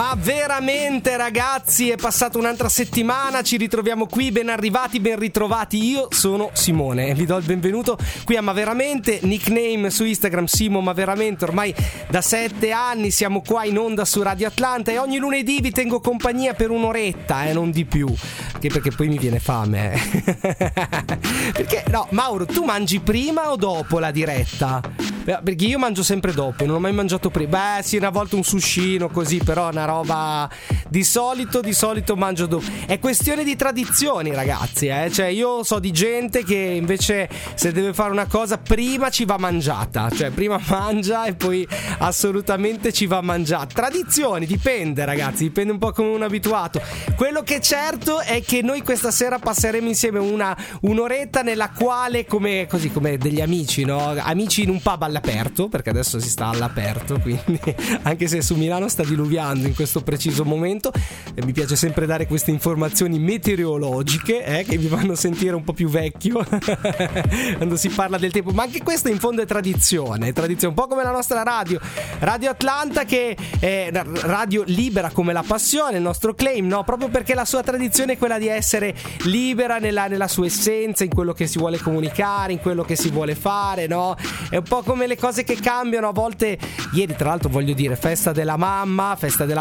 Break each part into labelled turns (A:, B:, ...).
A: Ma veramente ragazzi, è passata un'altra settimana, ci ritroviamo qui, ben arrivati, ben ritrovati. Io sono Simone e vi do il benvenuto qui a Ma Veramente, nickname su Instagram Simo Ma Veramente. Ormai da 7 anni siamo qua in onda su Radio Atlanta e ogni lunedì vi tengo compagnia per un'oretta, non di più, anche perché poi mi viene fame. Perché no, Mauro, tu mangi prima o dopo la diretta? Perché io mangio sempre dopo, non ho mai mangiato prima. Beh sì, una volta un sushino così, però è una roba di solito mangio dopo. È questione di tradizioni ragazzi, Cioè io so di gente che invece se deve fare una cosa prima ci va mangiata, cioè prima mangia e poi assolutamente ci va mangiata. Tradizioni, dipende ragazzi, dipende un po' come uno è abituato. Quello che è certo è che noi questa sera passeremo insieme un'oretta nella quale come degli amici, no? Amici in un pub all'aperto, perché adesso si sta all'aperto, quindi anche se su Milano sta diluviando in questo preciso momento, mi piace sempre dare queste informazioni meteorologiche che vi fanno sentire un po' più vecchio quando si parla del tempo, ma anche questa in fondo è tradizione, un po' come la nostra Radio Atlanta, che è radio libera come la passione, il nostro claim, no? Proprio perché la sua tradizione è quella di essere libera nella sua essenza, in quello che si vuole comunicare, in quello che si vuole fare, no? È un po' come le cose che cambiano a volte. Ieri tra l'altro voglio dire festa della mamma,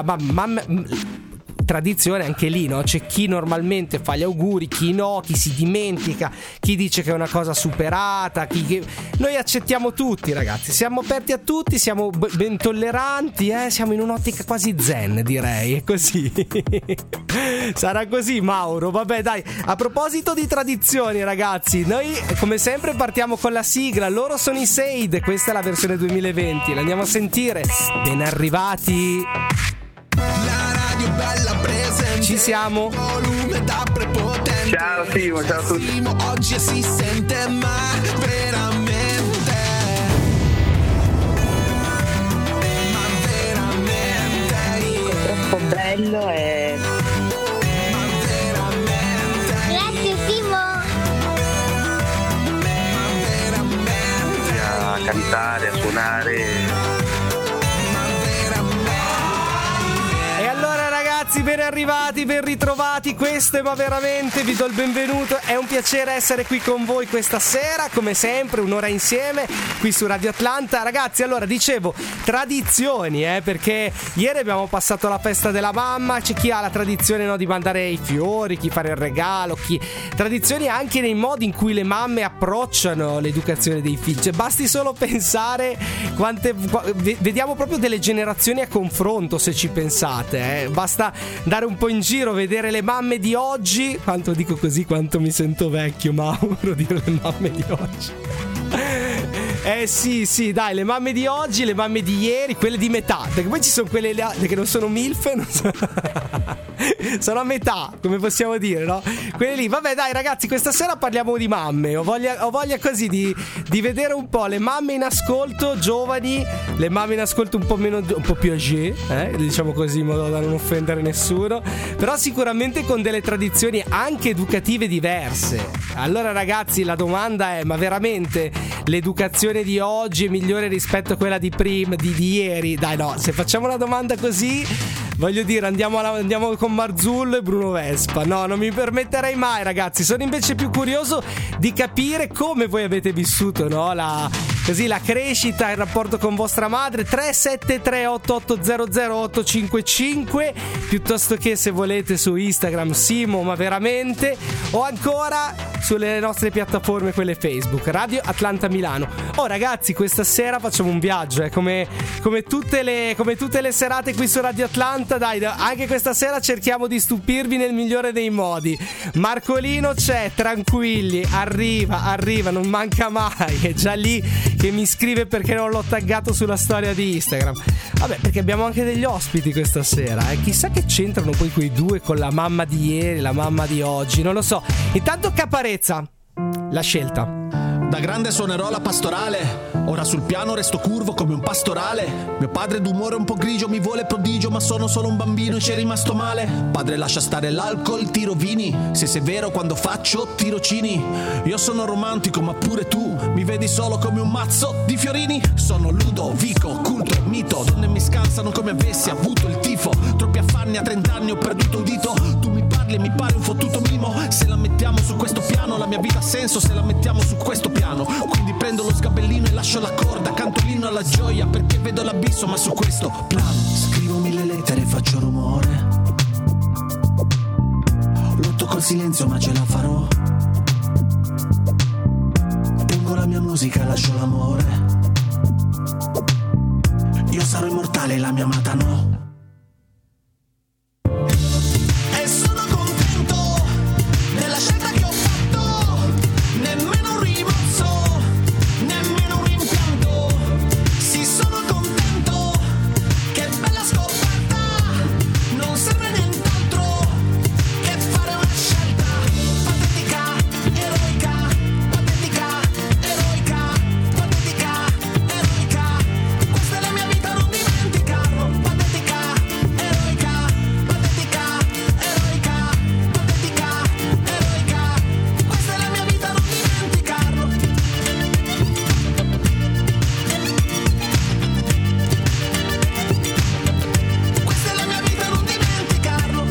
A: tradizione anche lì, no? C'è chi normalmente fa gli auguri, chi no, chi si dimentica, chi dice che è una cosa superata, noi accettiamo tutti ragazzi, siamo aperti a tutti, siamo ben tolleranti, siamo in un'ottica quasi zen, direi, è così. Sarà così Mauro, vabbè dai, a proposito di tradizioni ragazzi, noi come sempre partiamo con la sigla, loro sono i Seid, questa è la versione 2020, la andiamo a sentire, ben arrivati.
B: Bella presente,
A: ci siamo.
B: Volume da prepotente.
C: Ciao Simo, ciao a tutti.
B: Oggi si sente ma veramente. Ma veramente.
D: Troppo bello e.
B: Ma veramente.
E: Grazie Simo.
B: Ma veramente.
C: A cantare, a suonare.
A: Ragazzi, ben arrivati, ben ritrovati, questo è Ma Veramente, vi do il benvenuto, è un piacere essere qui con voi questa sera, come sempre un'ora insieme qui su Radio Atlanta. Ragazzi, allora dicevo, tradizioni, perché ieri abbiamo passato la festa della mamma, c'è chi ha la tradizione, no, di mandare i fiori, chi fare il regalo, tradizioni anche nei modi in cui le mamme approcciano l'educazione dei figli, cioè, basti solo pensare vediamo proprio delle generazioni a confronto, se ci pensate, basta dare un po' in giro, vedere le mamme di oggi. Quanto dico così, quanto mi sento vecchio, Mauro, dire le mamme di oggi. Sì, dai, le mamme di oggi, le mamme di ieri, quelle di metà, perché poi ci sono quelle che non sono milfe, sono a metà, come possiamo dire, no? Quelle lì, vabbè dai ragazzi, questa sera parliamo di mamme, ho voglia così di vedere un po' le mamme in ascolto, giovani, le mamme in ascolto un po' più âgée, diciamo così, in modo da non offendere nessuno, però sicuramente con delle tradizioni anche educative diverse. Allora ragazzi, la domanda è, ma veramente l'educazione di oggi è migliore rispetto a quella di prima, di ieri? Dai, no, se facciamo una domanda così, voglio dire, andiamo con Marzullo e Bruno Vespa. No, non mi permetterei mai ragazzi, sono invece più curioso di capire come voi avete vissuto, no? La crescita, il rapporto con vostra madre. 373 8800 855, piuttosto che, se volete, su Instagram Simo Ma Veramente, o ancora sulle nostre piattaforme, quelle Facebook, Radio Atlanta Milano. Ragazzi, questa sera facciamo un viaggio, come tutte le serate qui su Radio Atlanta. Dai, anche questa sera cerchiamo di stupirvi nel migliore dei modi. Marcolino c'è, tranquilli, arriva, non manca mai, è già lì che mi scrive perché non l'ho taggato sulla storia di Instagram. Vabbè, perché abbiamo anche degli ospiti questa sera, chissà che c'entrano poi quei due con la mamma di ieri, la mamma di oggi, non lo so. Intanto Caparezza, la scelta.
F: Da grande suonerò la pastorale,
E: Ora sul piano resto curvo come un pastorale. Mio padre d'umore un po' grigio mi vuole prodigio, ma sono solo un bambino e ci è rimasto male. Padre lascia stare l'alcol, tiro vini. Se sei vero quando faccio tirocini. Io sono romantico ma pure tu mi vedi solo come un mazzo di fiorini. Sono Ludovico, culto, mito. Donne mi scansano come avessi avuto il tifo. Troppi affanni a 30 anni ho perduto un dito. Tu mi parli e mi pari un fottuto mimo. Se la mettiamo su questo piano la mia vita ha senso se la mettiamo su questo piano. Quindi prendo lo sgabellino e lascio la corda. Canto l'inno alla gioia perché vedo l'abisso ma su questo piano. Scrivo 1000 lettere e faccio rumore. Lotto col silenzio ma ce la farò. Tengo la mia musica e lascio l'amore. Io sarò immortale e la mia amata no. E sono contento della scelta che ho fatto. Nemmeno un rimorso, nemmeno un rimpianto. Sì, sono contento, che bella scoperta. Non serve nient'altro che fare una scelta. Patetica, eroica, patetica, eroica, patetica, eroica. Questa è la mia vita, non dimenticarlo. Patetica, eroica, patetica, eroica, patetica, eroica. Questa è la mia vita, non dimenticarlo. Questa è la mia vita, non dimenticarlo.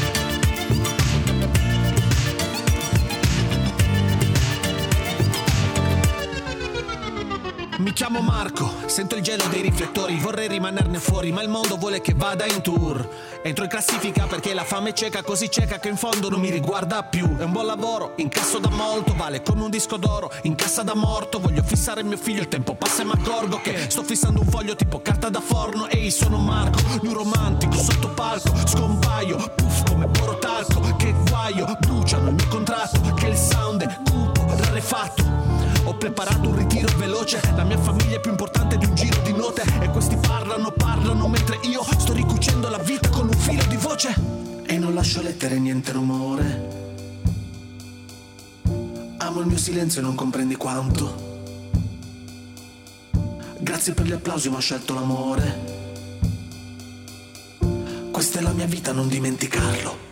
E: Mi chiamo Marco, sento il gelo dei riflettori, vorrei rimanerne fuori, ma il mondo vuole che vada in tour. Entro in classifica perché la fame è cieca, così cieca che in fondo non mi riguarda più. È un buon lavoro, incasso da molto, vale come un disco d'oro, in cassa da morto. Voglio fissare mio figlio, il tempo passa e mi accorgo che sto fissando un foglio tipo carta da forno. Ehi, sono Marco, new romantico, sotto palco, scompaio, puff come porotalco. Che guaio, bruciano il mio contratto, che il sound è cupo, rarefatto. Ho preparato un ritiro veloce, la mia famiglia è più importante di un giro di note. E questi parlano mentre io sto ricucendo la vita con un filo di voce. E non lascio lettere, niente rumore. Amo il mio silenzio e non comprendi quanto. Grazie per gli applausi ma ho scelto l'amore. Questa è la mia vita, non dimenticarlo.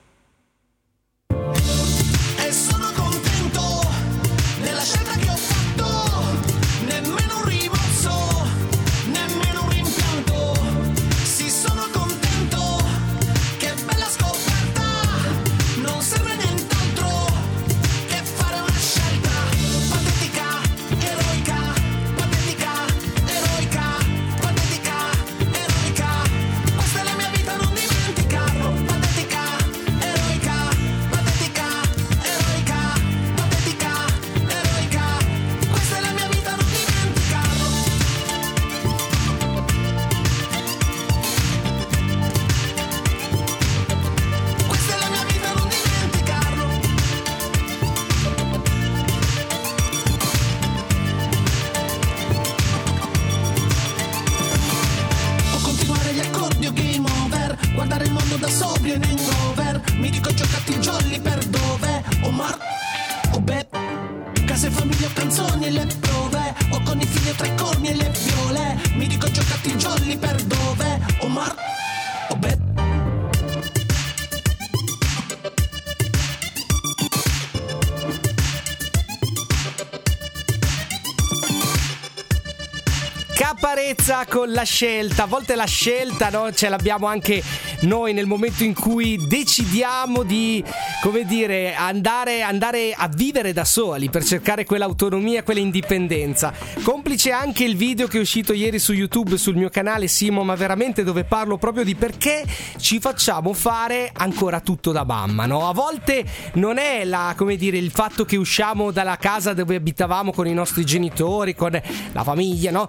E: E sono contento della scelta che ho fatto. Nemmeno un rimorso, nemmeno un rimpianto. Sì, sono contento, che bella scoperta. Non serve nient'altro che fare una scelta. Patetica, eroica, patetica, eroica, patetica, eroica. Questa è la mia vita, non dimenticarlo. Patetica, eroica, patetica, eroica, patetica, eroica. Questa è la mia vita, non dimenticarlo. Questa è la mia vita, non dimenticarlo. O continuare gli accordi o game over. Guardare il mondo da sobrio in hangover. Mi dico giocati jolly per dove? Omar o beh. Case, famiglia o canzoni e le prove. O con i figli tra i corni e le viole. Mi dico giocati jolly per dove? Omar o beh.
A: Caparezza con la scelta. A volte la scelta, no, ce l'abbiamo anche noi nel momento in cui decidiamo di, come dire, andare a vivere da soli per cercare quell'autonomia, quell'indipendenza. Complice anche il video che è uscito ieri su YouTube sul mio canale Simo Ma Veramente, dove parlo proprio di perché ci facciamo fare ancora tutto da mamma, no? A volte non è come dire, il fatto che usciamo dalla casa dove abitavamo con i nostri genitori, con la famiglia, no? E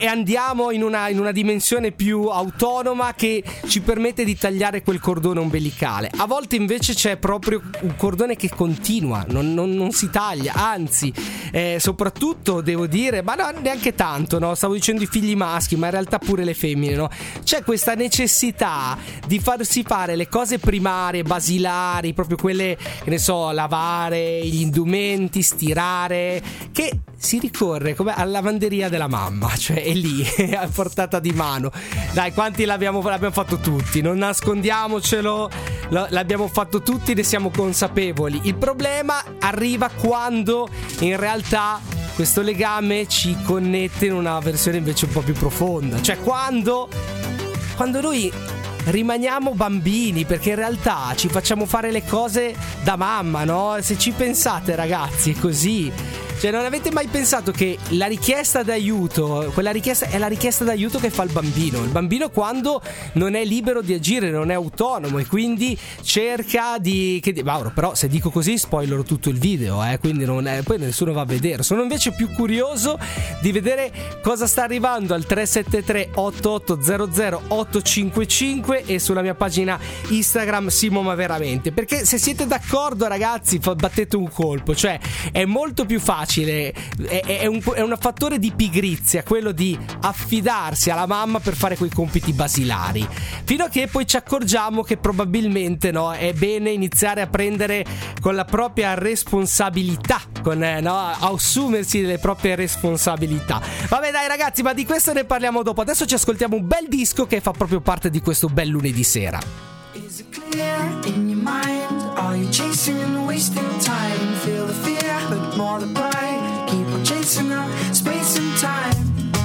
A: andiamo in una dimensione più autonoma che ci permette di tagliare quel cordone ombelicale. A volte invece c'è proprio un cordone che continua, non si taglia, anzi soprattutto devo dire, ma no, neanche tanto, no? Stavo dicendo i figli maschi, ma in realtà pure le femmine, no? C'è questa necessità di farsi fare le cose primarie, basilari, proprio quelle, che ne so, lavare gli indumenti, stirare, che si ricorre come alla lavanderia della mamma, cioè è lì a portata di mano. Dai, quanti l'abbiamo fatto tutti, non nascondiamocelo, l'abbiamo fatto tutti, ne siamo consapevoli. Il problema arriva quando in realtà questo legame ci connette in una versione invece un po' più profonda, cioè quando noi rimaniamo bambini, perché in realtà ci facciamo fare le cose da mamma, no? Se ci pensate, ragazzi, è così. Cioè, non avete mai pensato che la richiesta d'aiuto, quella richiesta è la richiesta d'aiuto che fa il bambino quando non è libero di agire, non è autonomo, e quindi cerca di Mauro, però se dico così spoilerò tutto il video, quindi poi nessuno va a vedere. Sono invece più curioso di vedere cosa sta arrivando al 373 8800 855 e sulla mia pagina Instagram Simo Ma Veramente, perché se siete d'accordo, ragazzi, battete un colpo. Cioè, è molto più facile, è un fattore di pigrizia quello di affidarsi alla mamma per fare quei compiti basilari, fino a che poi ci accorgiamo che probabilmente, no, è bene iniziare a prendere con la propria responsabilità, a assumersi le proprie responsabilità. Vabbè, dai, ragazzi, ma di questo ne parliamo dopo. Adesso ci ascoltiamo un bel disco che fa proprio parte di questo bel lunedì sera.
F: Is it clear in your mind? Are you chasing and wasting time? Feel the fear, but more the pride. Keep on chasing out space and time.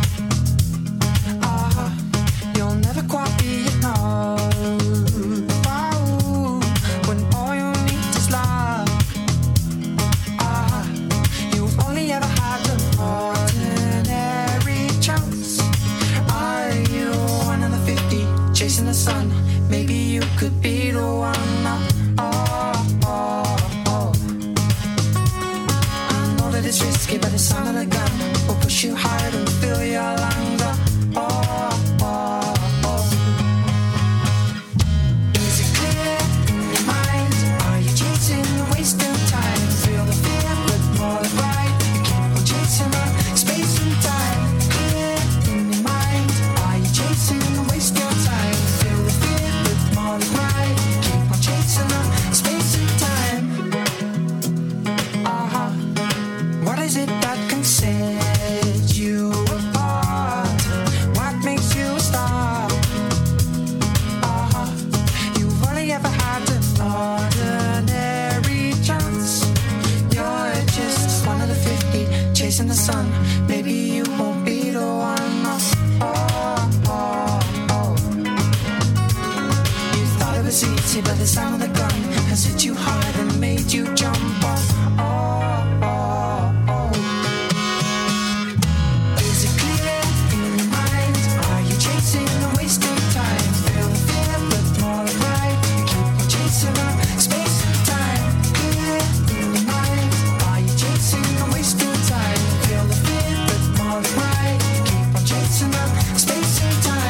F: You'll never quite be enough. When all you need is love. You've only ever had an ordinary chance. Are you one of the 50 chasing the sun? Maybe you could be the one. I know that it's risky, but the sound of the gun will push you higher and fill your lungs up. Is it clear in your mind? Are you chasing and wasting time? Feel the fear, but more the right. You keep on chasing up space and time. Clear in your mind? Are you chasing and wasting time? Feel the fear, but more the right. Keep on chasing up space and time. What is it that can set you apart? What makes you stop? You've only ever had an ordinary chance. You're just one of the 50 chasing the sun. Maybe you won't be the one. You thought it was easy, but the sound of the gun has hit you hard and made you jump. Is it clear in your mind? Are you chasing and wasting time? Feel the fear, but more the right. You keep on chasing up space and time. Clear in your mind? Are you chasing and wasting time? Feel the fear, but more the right. You keep on chasing up space and time.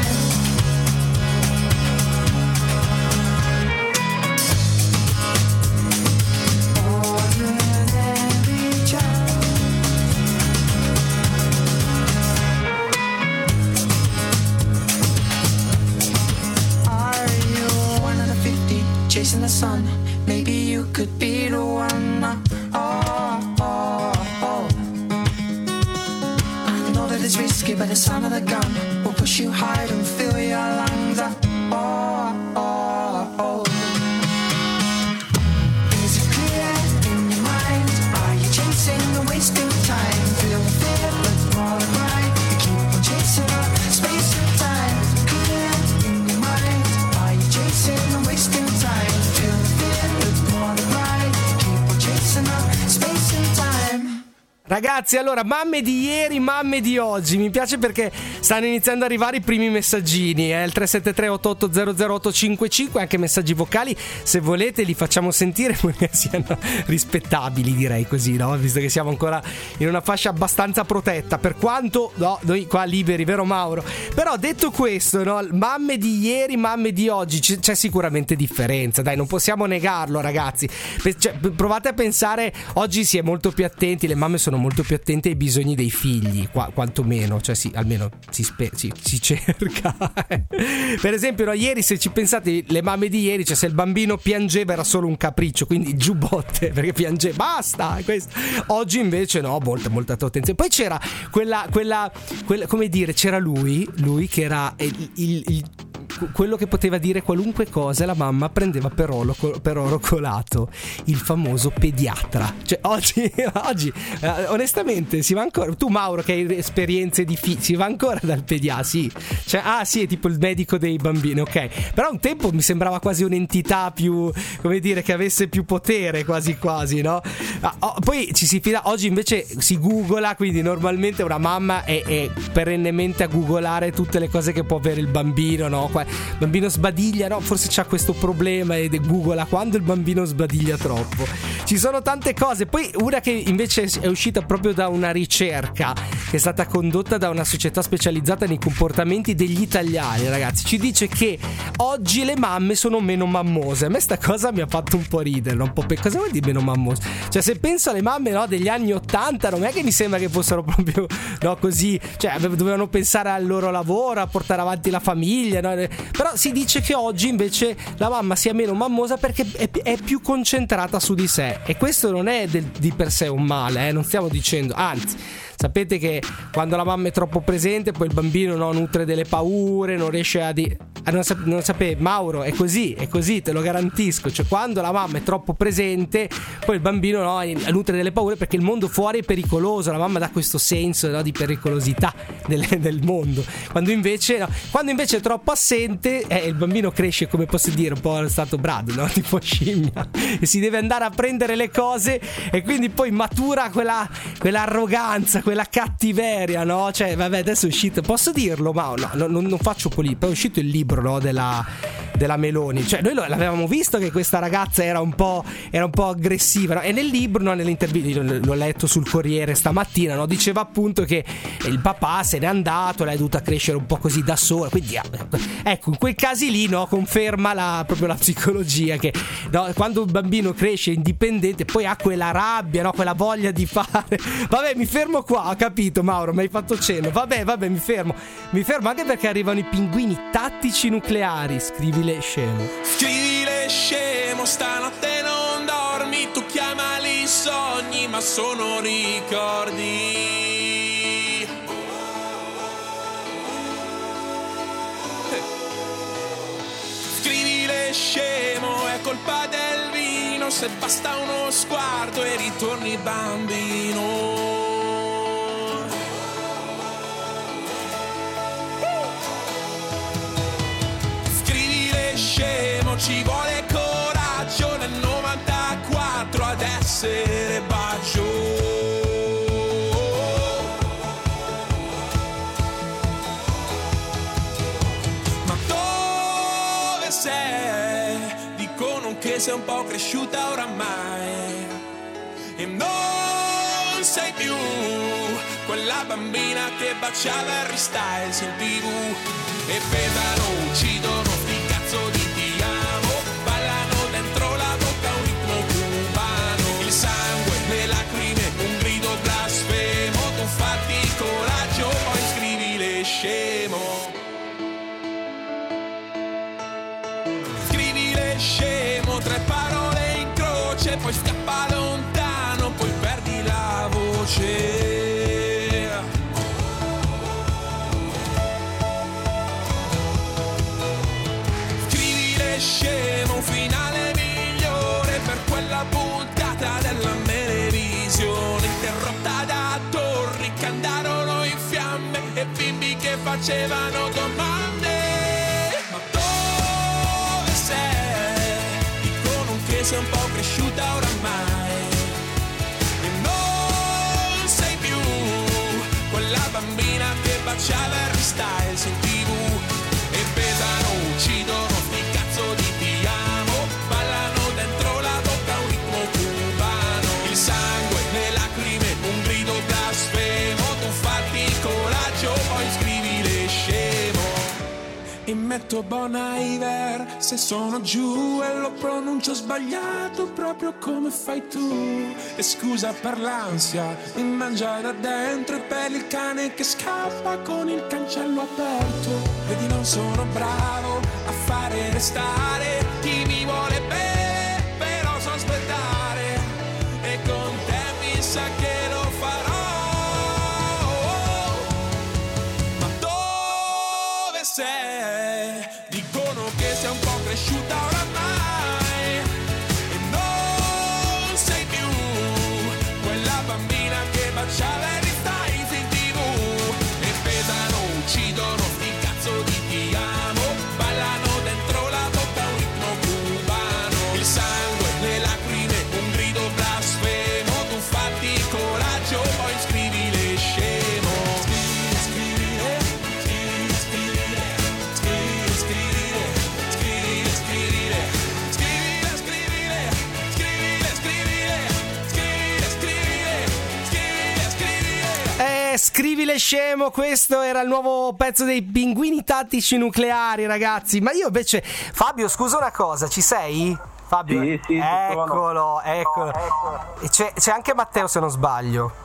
F: Ordinary child. Are you one of the 50 chasing the sun? Maybe you could be the one. I know that it's risky, but the sound of the gun will push you higher and fill your lungs up. Is it clear in your mind? Are you chasing and wasting time? Feel the fear, but more the right. You keep on chasing up space and time. Clear in your mind? Are you chasing and wasting time? Feel the fear, but more the right. You keep on chasing up space and time.
A: Ragazzi, allora, mamme di ieri, mamme di oggi. Mi piace perché stanno iniziando ad arrivare i primi messaggini. Il 373 88 00855, anche messaggi vocali. Se volete li facciamo sentire, perché siano rispettabili, direi così, no? Visto che siamo ancora in una fascia abbastanza protetta. Per quanto, no, noi qua liberi, vero Mauro? Però detto questo, no, mamme di ieri, mamme di oggi, c'è sicuramente differenza. Dai, non possiamo negarlo, ragazzi. Provate a pensare, oggi si è molto più attenti, le mamme sono molto più attente ai bisogni dei figli, quantomeno, cioè sì, almeno si cerca. Per esempio, no, ieri, se ci pensate, le mamme di ieri, cioè se il bambino piangeva era solo un capriccio, quindi giubbotte perché piangeva, basta, questo. Oggi invece no, molta attenzione. Poi c'era quella come dire, c'era lui che era quello che poteva dire qualunque cosa e la mamma prendeva per oro colato, il famoso pediatra. Cioè oggi onestamente si va ancora, tu Mauro che hai esperienze di si va ancora dal pediatra, sì, cioè sì, è tipo il medico dei bambini, ok, però un tempo mi sembrava quasi un'entità più, come dire, che avesse più potere, quasi, no? Poi ci si fida, oggi invece si googla, quindi normalmente una mamma è perennemente a googolare tutte le cose che può avere il bambino, no? Il bambino sbadiglia, no? Forse c'ha questo problema ed googla quando il bambino sbadiglia troppo. Ci sono tante cose. Poi una che invece è uscita proprio da una ricerca che è stata condotta da una società specializzata nei comportamenti degli italiani, ragazzi, ci dice che oggi le mamme sono meno mammose. A me sta cosa mi ha fatto un po' ridere, un po'. Cosa vuol dire meno mammose? Cioè, se penso alle mamme, no, degli anni 80, non è che mi sembra che fossero proprio, no, così, cioè dovevano pensare al loro lavoro, a portare avanti la famiglia, no? Però si dice che oggi invece la mamma sia meno mammosa perché è più concentrata su di sé, e questo non è di per sé un male, non stiamo dicendo, anzi, sapete che quando la mamma è troppo presente poi il bambino, no, nutre delle paure, non riesce a non sapete, Mauro, è così, te lo garantisco. Cioè, quando la mamma è troppo presente poi il bambino, no, nutre delle paure perché il mondo fuori è pericoloso, la mamma dà questo senso, no, di pericolosità del mondo, quando invece è troppo assente, il bambino cresce, come posso dire, un po' allo stato Brad, no? Tipo scimmia, e si deve andare a prendere le cose, e quindi poi matura quell'arroganza, quella cattiveria, no? Cioè, vabbè, adesso è uscito, posso dirlo, ma no, non faccio poi è uscito il libro, no, della Meloni. Cioè, noi l'avevamo visto che questa ragazza era un po' aggressiva, no? E nel libro, no, nell'intervista, l'ho letto sul Corriere stamattina, no? Diceva appunto che il papà se n'è andato, lei è dovuta crescere un po' così da sola, quindi ecco, in quei casi lì, no, conferma proprio la psicologia che, no, quando un bambino cresce indipendente poi ha quella rabbia, no, quella voglia di fare. Vabbè, mi fermo qua, ho capito, Mauro, mi hai fatto cenno. Vabbè, mi fermo anche perché arrivano i pinguini tattici nucleari. Scrivile scemo,
E: stanotte non dormi, tu chiamali sogni ma sono ricordi. Scrivile scemo, è colpa del vino, se basta uno sguardo e ritorni bambino. Scemo, ci vuole coraggio nel 94 ad essere bacio. Ma dove sei? Dicono che sei un po' cresciuta oramai e non sei più quella bambina che baciava Harry Styles in TV. E pesano, uccidono, sti cazzo di ti amo, ballano dentro la bocca un ritmo cubano. Il sangue, le lacrime, un grido blasfemo, tu fatti coraggio, poi scrivile scemo. Scrivile scemo, 3 parole in croce, poi scappa lontano, poi perdi la voce. Scemo, un finale migliore per quella puntata della Melevisione, interrotta da torri che andarono in fiamme e bimbi che facevano domande. Ma dove sei? Dicono che sei un po' cresciuta oramai e non sei facciava Harry Styles in TV. E pesano, uccidono, sti cazzo di ti amo. Ballano dentro la bocca un ritmo cubano. Il sangue, le lacrime, un grido blasfemo. Tu fatti coraggio, poi scrivile scemo. E metto Bon Iver se sono giù e lo pronuncio sbagliato proprio come fai tu. E scusa per l'ansia, mi mangia da dentro e per il cane che scappa con il cancello aperto. Vedi non sono bravo a fare restare chi mi vuole bene, però so aspettare e con te mi sa che lo farò. Ma dove sei? Dicono che sei un po' cresciuta oramai e non sei più quella bambina che baciava Harry Styles in TV. E pesano, uccidono, sti cazzo di ti amo. Ballano dentro la bocca un ritmo cubano. Il sangue, le lacrime, un grido blasfemo. Tu fatti coraggio, poi scrivile scemo. Scrivile, scrivile, scrivile, scrivile, scrivile, scrivile, scrivile, scrivile, scrivile, scrivile, scrivile, scrivile, scrivile.
A: Scrivile scemo, questo era il nuovo pezzo dei Pinguini Tattici Nucleari, ragazzi. Ma io invece, Fabio, scusa una cosa, ci sei? Fabio?
C: Sì, sì,
A: eccolo. E c'è anche Matteo, se non sbaglio.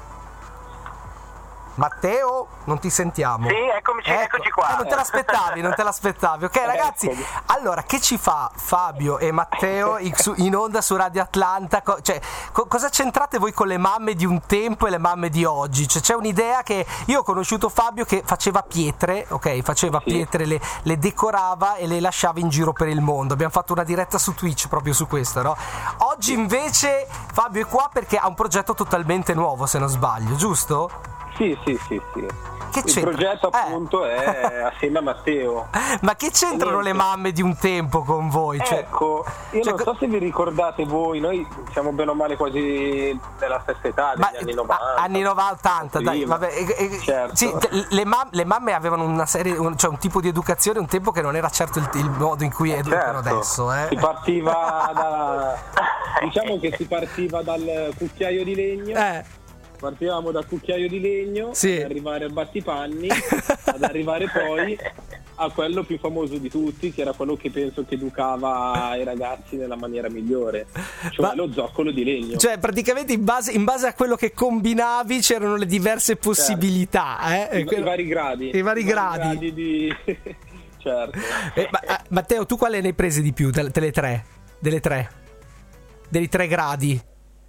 A: Matteo, non ti sentiamo.
C: Sì, eccoci qua.
A: Non te l'aspettavi. Ok, ragazzi, allora, che ci fa Fabio e Matteo in onda su Radio Atlanta? Cosa c'entrate voi con le mamme di un tempo e le mamme di oggi? Cioè, c'è un'idea che io ho conosciuto Fabio che faceva pietre, ok? Faceva pietre, le decorava e le lasciava in giro per il mondo. Abbiamo fatto una diretta su Twitch proprio su questo, no? Oggi invece Fabio è qua perché ha un progetto totalmente nuovo, se non sbaglio, giusto?
G: Sì.
A: Che
G: Il
A: c'entra?
G: progetto appunto è assieme a Matteo.
A: Ma che c'entrano le mamme di un tempo con voi?
G: Ecco, io non so se vi ricordate voi, noi siamo bene o male quasi della stessa età, degli anni 90.
A: Anni 90, dai, vabbè.
G: Certo.
A: Sì, le mamme avevano una serie, cioè un tipo di educazione un tempo che non era certo il modo in cui educano adesso.
G: Si partiva diciamo che si partiva dal cucchiaio di legno. Partivamo dal cucchiaio di legno ad arrivare al battipanni, ad arrivare poi a quello più famoso di tutti, che era quello che penso che educava i ragazzi nella maniera migliore, cioè lo zoccolo di legno.
A: Cioè praticamente in base a quello che combinavi c'erano le diverse possibilità.
G: I vari gradi.
A: I vari gradi
G: di... certo.
A: Matteo, tu quale ne hai prese di più delle tre? Dei 3 gradi?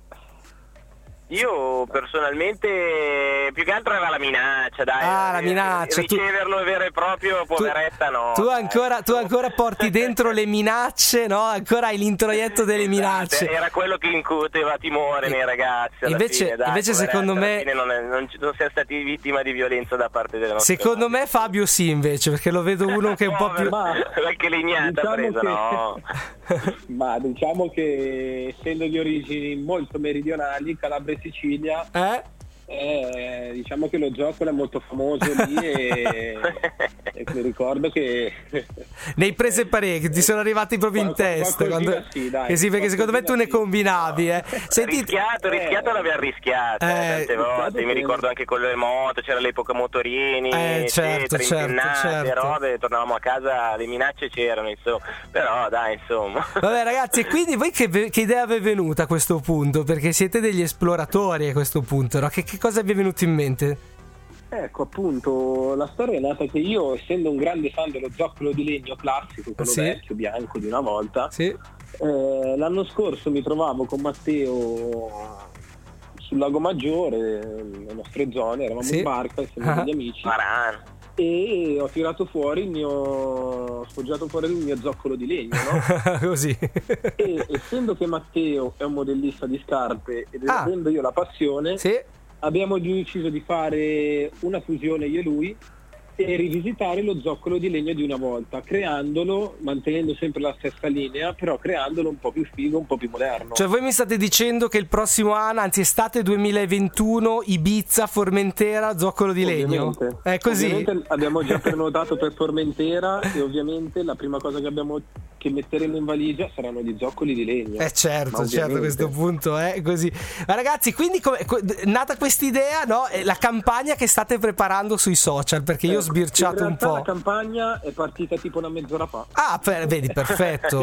C: Io personalmente più che altro era la minaccia, dai.
A: La minaccia.
C: Riceverlo vero e proprio, poveretta, no.
A: Tu ancora porti dentro le minacce, no? Ancora hai l'introietto delle minacce.
C: Era quello che incuteva timore nei ragazzi.
A: Invece secondo me
C: non siamo stati vittima di violenza da parte delle nostre.
A: Secondo me Fabio sì, invece, perché lo vedo uno che è un po' più.
C: Qualche legnata
G: diciamo
C: presa, no?
G: Ma diciamo che essendo di origini molto meridionali, Calabria e Sicilia, diciamo che lo zoccolo è molto famoso lì e mi ricordo che
A: ne hai prese parecchie, ti sono arrivati proprio in testa sì, perché secondo me tu ne combinavi.
C: Rischiato l'abbiamo rischiato tante volte. Mi ricordo anche con le moto, c'era l'epoca motorini,
A: certo.
C: robe, tornavamo a casa, le minacce c'erano, insomma. Però dai, insomma.
A: Vabbè ragazzi, quindi voi che idea vi è venuta a questo punto? Perché siete degli esploratori a questo punto, no? Che cosa vi è venuto in mente?
G: Ecco, appunto, la storia è nata che io, essendo un grande fan dello zoccolo di legno classico, quello vecchio, bianco di una volta, l'anno scorso mi trovavo con Matteo sul Lago Maggiore, nelle nostre zone, eravamo in barca insieme agli amici. E ho tirato fuori ho sfoggiato fuori il mio zoccolo di legno, no?
A: Così.
G: E essendo che Matteo è un modellista di scarpe ed avendo io la passione, abbiamo deciso di fare una fusione io e lui e rivisitare lo zoccolo di legno di una volta, creandolo, mantenendo sempre la stessa linea, però creandolo un po' più figo, un po' più moderno.
A: Cioè voi mi state dicendo che il prossimo anno, anzi estate 2021, Ibiza, Formentera, zoccolo di legno? È così?
G: Ovviamente abbiamo già prenotato per Formentera e ovviamente la prima cosa che metteremo in valigia saranno gli zoccoli di legno.
A: Certo, a questo punto è così. Ma ragazzi, quindi nata quest'idea, no? La campagna che state preparando sui social, perché io ho sbirciato un po'.
G: La campagna è partita tipo una mezz'ora fa.
A: Vedi, perfetto.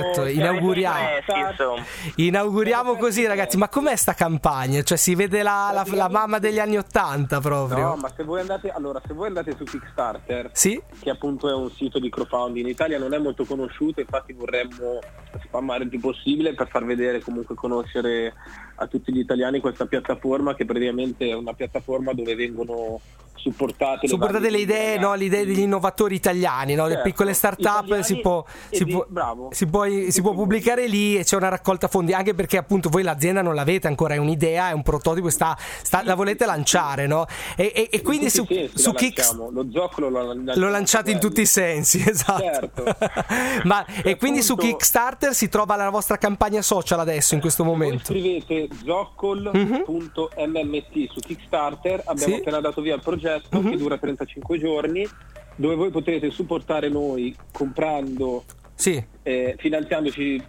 A: Inauguriamo così, ragazzi. Ma com'è sta campagna? Cioè si vede la mamma degli anni '80 proprio.
G: No, ma se voi andate su Kickstarter,
A: sì?
G: Che appunto è un sito di crowdfunding in Italia, non è molto conosciuto, infatti vorremmo spammare il più possibile per far vedere, comunque conoscere a tutti gli italiani questa piattaforma, che praticamente è una piattaforma dove vengono supportate
A: le idee, no? Le idee degli innovatori italiani, no?
G: Certo,
A: le piccole start-up si può pubblicare lì e c'è una raccolta fondi, anche perché appunto voi l'azienda non l'avete ancora, è un'idea, è un prototipo, la volete lanciare, no? E quindi su Kickstarter
G: lo zoccolo
A: lo lanciate in tutti i sensi, esatto.
G: Certo.
A: Ma e quindi su Kickstarter si trova la vostra campagna social adesso in questo momento?
G: Voi scrivete zoccol.mmt su Kickstarter, abbiamo appena dato via il progetto che dura 35 giorni, dove voi potrete supportare noi comprando, finanziandoci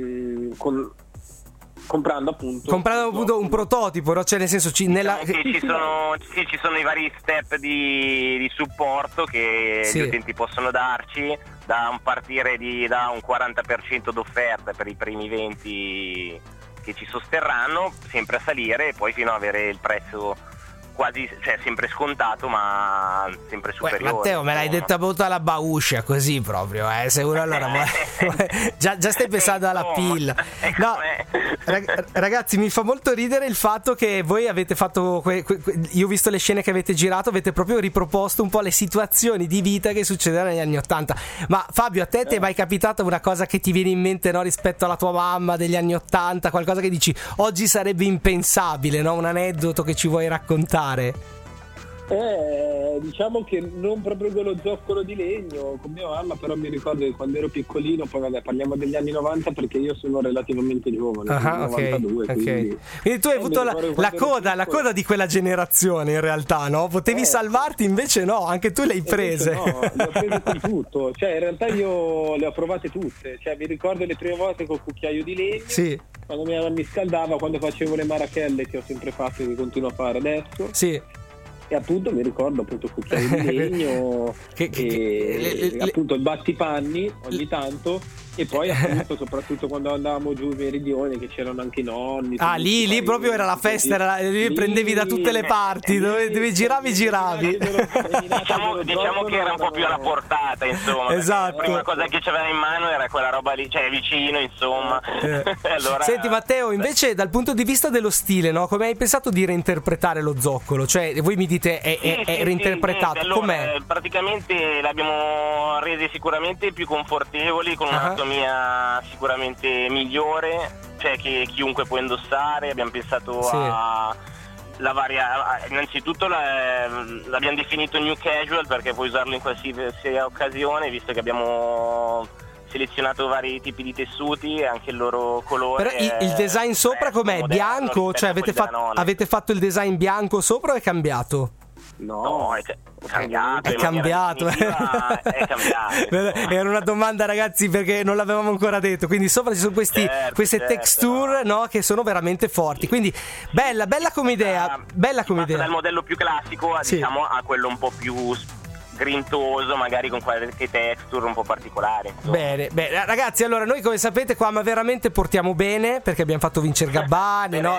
G: comprando appunto
A: un prototipo, no? Cioè nel senso
C: ci sono i vari step di supporto che gli utenti possono darci, da un partire da un 40% d'offerta per i primi 20 che ci sosterranno, sempre a salire, e poi fino ad avere il prezzo quasi, cioè sempre scontato, ma sempre superiore.
A: Matteo, me l'hai detta molto alla bauscia, così proprio, se uno allora già stai pensando alla pilla. No, ragazzi, mi fa molto ridere il fatto che voi avete fatto io ho visto le scene che avete girato, avete proprio riproposto un po' le situazioni di vita che succedevano negli anni '80. Ma Fabio, a te ti è mai capitata una cosa che ti viene in mente, no, rispetto alla tua mamma degli anni '80, qualcosa che dici oggi sarebbe impensabile, no? Un aneddoto che ci vuoi raccontare?
G: Diciamo che non proprio con lo zoccolo di legno con mia mamma, però mi ricordo che quando ero piccolino, poi parliamo degli anni 90 perché io sono relativamente giovane, 92,
A: quindi tu hai avuto la coda di quella generazione in realtà, no? Potevi salvarti, invece no, anche tu le hai prese.
G: No, le ho prese con tutto, cioè in realtà io le ho provate tutte, cioè mi ricordo le prime volte col cucchiaio di legno, quando mi scaldava, quando facevo le marachelle che ho sempre fatto e che continuo a fare adesso, e appunto mi ricordo appunto il cucchiaio di legno appunto il battipanni ogni tanto, e poi appunto soprattutto quando andavamo giù in Meridione, che c'erano anche i nonni.
A: Lì proprio era la festa, lì prendevi da tutte le parti, dove giravi.
C: Diciamo che era un po' più alla portata, insomma.
A: Esatto.
C: La prima cosa che c'aveva in mano era quella roba lì, cioè vicino, insomma. Allora...
A: Senti Matteo, invece dal punto di vista dello stile, no? Come hai pensato di reinterpretare lo zoccolo? Cioè voi mi dite è reinterpretato,
C: allora,
A: com'è?
C: Praticamente l'abbiamo resi sicuramente più confortevoli, con una sicuramente migliore, cioè che chiunque può indossare. Abbiamo pensato innanzitutto l'abbiamo definito new casual perché puoi usarlo in qualsiasi occasione, visto che abbiamo selezionato vari tipi di tessuti e anche il loro colore.
A: Però il design sopra com'è? Bianco? Cioè avete fatto il design bianco sopra o è cambiato?
C: No, è cambiato.
A: È cambiato. Era una domanda, ragazzi, perché non l'avevamo ancora detto. Quindi sopra ci sono queste texture, no, che sono veramente forti. Quindi bella come idea. Bella come idea.
C: Dal modello più classico diciamo a quello un po' più grintoso, magari con qualche texture un po' particolare.
A: Bene, ragazzi, allora noi come sapete qua ma veramente portiamo bene, perché abbiamo fatto vincere Gabbani, no?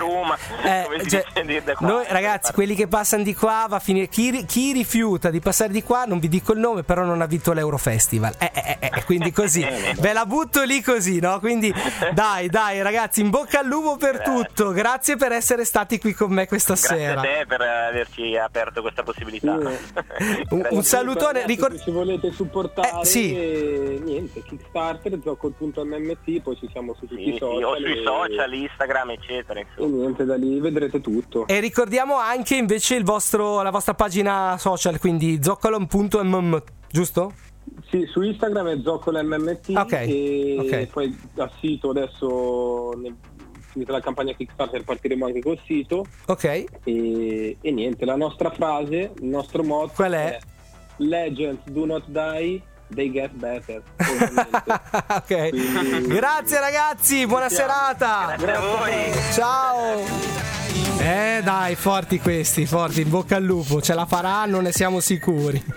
A: Noi ragazzi, quelli che passano di qua va a finire, chi rifiuta di passare di qua, non vi dico il nome, però non ha vinto l'Eurofestival, quindi così ve la butto lì così, no? Quindi dai ragazzi, in bocca al lupo per tutto, grazie per essere stati qui con me questa sera.
C: Grazie a te per averci aperto questa possibilità.
A: un salutone.
G: Se ci volete supportare,
A: sì.
G: niente, Kickstarter, zoccolo.mmt, poi ci siamo su tutti i social.
C: O sui social, Instagram, eccetera.
G: E niente, da lì vedrete tutto.
A: E ricordiamo anche invece la vostra pagina social, quindi zoccolo.mmt, giusto?
G: Sì, su Instagram è zoccolo.mmt e poi dal sito adesso, finita la campagna Kickstarter, partiremo anche col sito.
A: Ok.
G: E niente, la nostra frase, il nostro motto
A: qual è?
G: Legends do not die, they get better.
A: Ok. Quindi... Grazie ragazzi, buona serata.
C: Grazie a voi.
A: Ciao. Dai, forti questi, forti, in bocca al lupo, ce la faranno, ne siamo sicuri.